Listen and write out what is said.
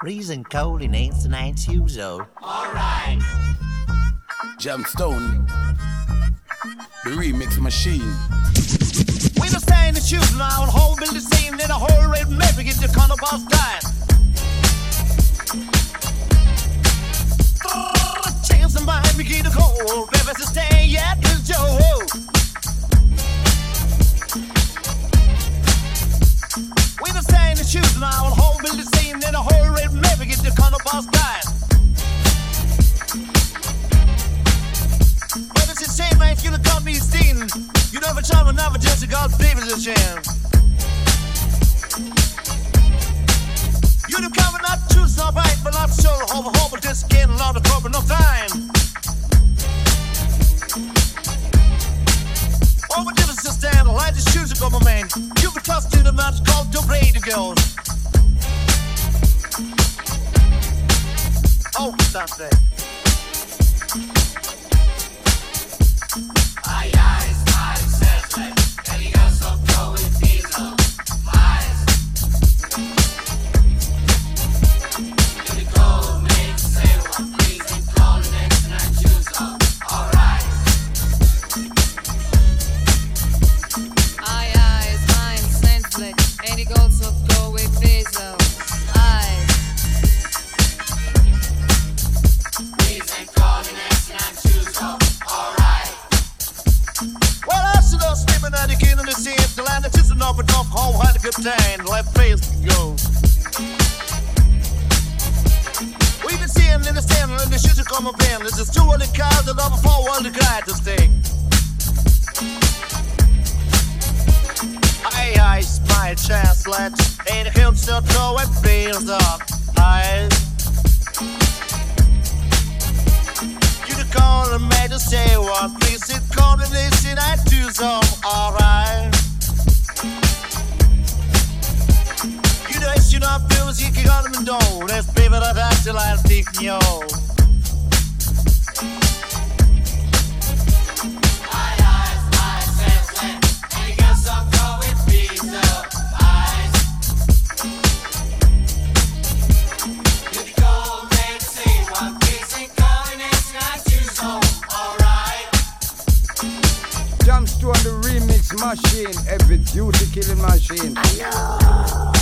freezing cold in ancient night shoes, oh. Alright. Jamstone, the remix machine. We don't stay in the shoes now and whole building scene in a whole red map get the kind of boss time. Chance and behind me get the cold, never to stay yet is Joe. We don't stay in the shoes now and whole building scene in a whole red map get the kind of boss time. But it's a shame I ain't gonna cut me steen. You never try to never just a God David's a shame. You do cover not choose no right, but I'm sure hope but just getting a lot of trouble no time. Oh, but difference to stand, like the shoes of my man. You can trust in the man's called the radio girls. Oh, that's that. Let face go. We've been seeing in the stand and the shit to come up in. This is 200 cars that love a 400 guy to stay. I spy chance, let's ain't a hill still throw and feels up. You the call and made to say one, please it combination I do so alright. You don't feel as you can got them and don't. Let's pay for that till I think yo. Eyes, senseless. And you got some go with me, so eyes. You can go make the same one piece and combination I choose, so alright. Jamstone the remix machine, every duty killing machine. I know.